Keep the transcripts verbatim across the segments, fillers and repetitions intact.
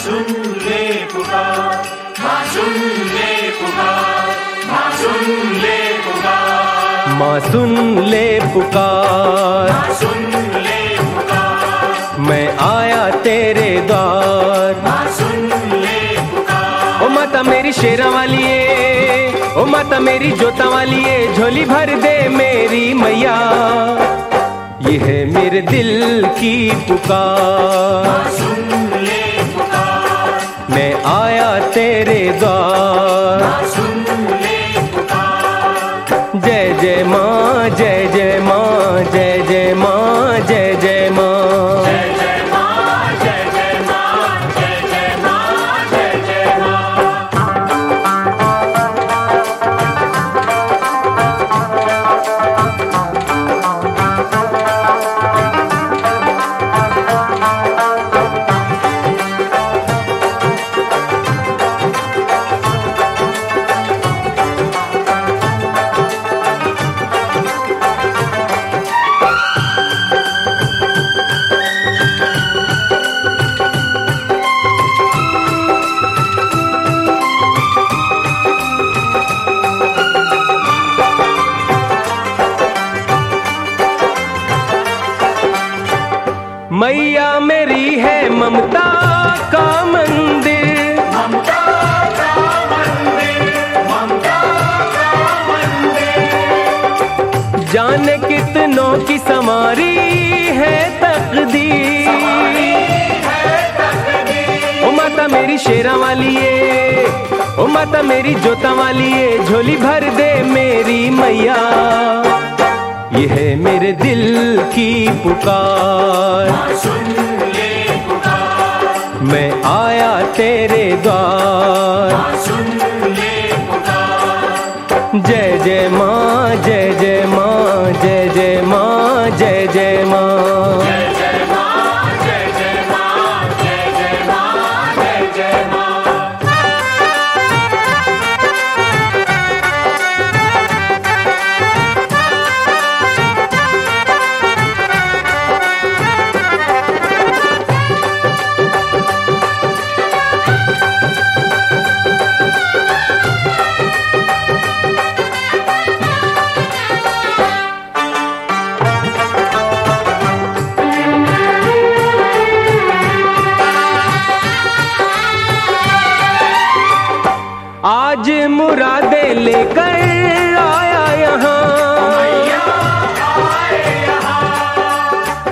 सुन ले पुकार, माँ सुन ले पुकार, माँ सुन ले पुकार, माँ सुन ले पुकार, माँ सुन ले पुकार, मैं आया तेरे द्वार। माँ सुन ले पुकार, ओ माता मेरी शेरा वाली है, ओ माता मेरी जोता वाली है, झोली भर दे मेरी मैया, ये है मेरे दिल की पुकार। माँ सुन ले पुकार, मैं आया तेरे द्वार। माँ सुन ले पुकार, जय जय माँ, जय जय माँ, जय जय माँ, जय जय माँ। जय जय माँ, जय जय माँ, जय जय माँ, जय जय माँ। मैया मेरी है ममता का मंदिर, ममता का मंदिर, ममता का मंदिर, जाने कितनों की समारी है तकदीर। है तकदीर, ओ माता मेरी शेरा वाली है, ओ माता मेरी जोता वाली है, झोली भर दे मेरी मैया, ये है मेरे दिल की पुकार। माँ सुन ले पुकार, मैं आया तेरे द्वार। माँ सुन ले पुकार, जय जय माँ, जय जय माँ, जय जय माँ, जय जय माँ। जय जय माँ, जय जय माँ, जय जय माँ, जय जय माँ। आज मुरादे लेकर आया यहाँ, मैया आए यहाँ,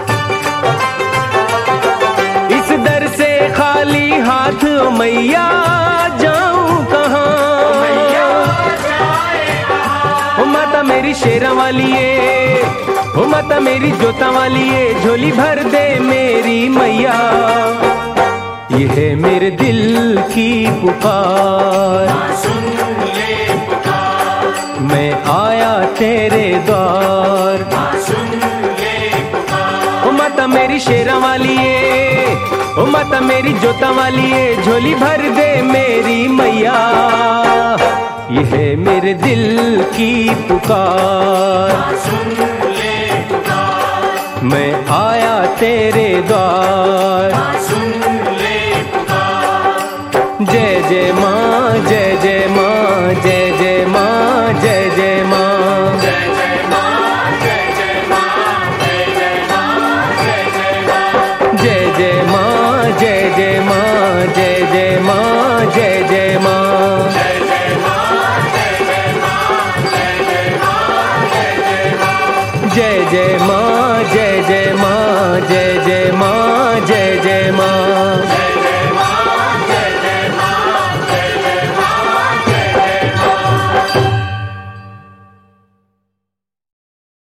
इस दर से खाली हाथ ओ मैया जाऊं कहाँ। मैया जाए यहाँ, ओ माता मेरी शेरा वाली है, ओ माता मेरी जोता वाली है, झोली भर दे मेरी मैया, ये है मेरे दिल की पुकार। माँ सुन ले पुकार, मैं आया तेरे द्वार। माँ सुन ले पुकार, ओ माता मेरी शेरा वाली है, ओ माता मेरी जोता वाली है, झोली भर दे मेरी मैया, ये है मेरे दिल की पुकार। माँ सुन ले पुकार, मैं आया तेरे द्वार। माँ सुन ले पुकार, जय जय माँ, जय जय माँ, जय जय माँ, जय जय माँ। जय जय माँ, जय जय माँ, जय जय माँ, जय जय माँ। जय जय माँ, जय जय माँ, जय जय माँ, जय जय माँ। जय जय माँ, जय जय माँ, जय जय माँ, जय जय माँ। जय जय माँ, जय जय माँ, जय जय माँ, जय जय माँ।